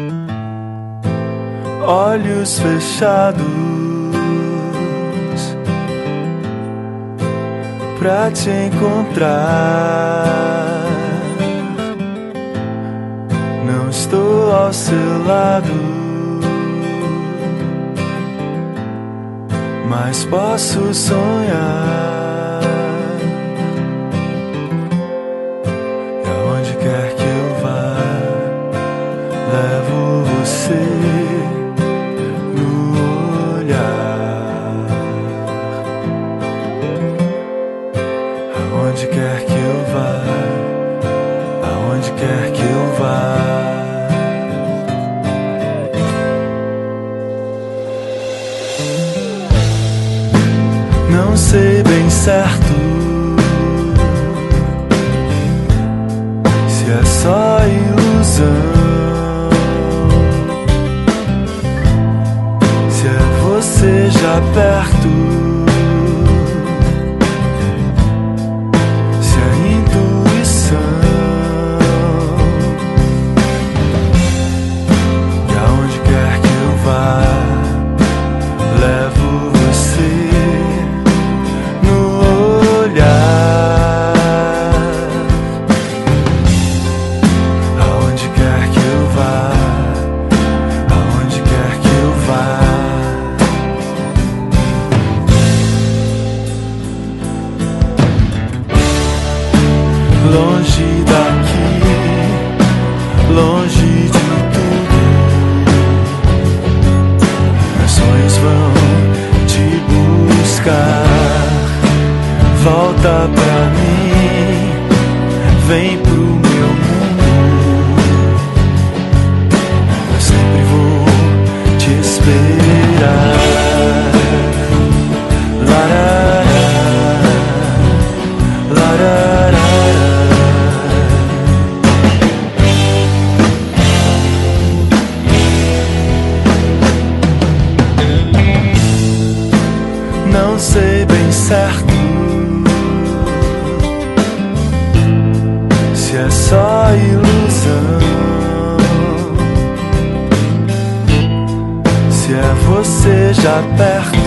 olhos fechados pra te encontrar. Não estou ao seu lado, mas posso sonhar. E aonde quer que eu vá, levo você no olhar. Aonde quer que eu vá, aonde quer que eu vá. Não sei bem certo se é só ilusão, se é você já perto, se é intuição. E aonde quer que eu vá, levo você no olhar. Aonde quer que eu vá, aonde quer que eu vá. Longe daqui, longe de tudo, meus sonhos vão te buscar. Volta pra mim, vem pro meu mundo, eu sempre vou te esperar. Larará, larará. Não sei bem certo se é só ilusão, se é você já perto,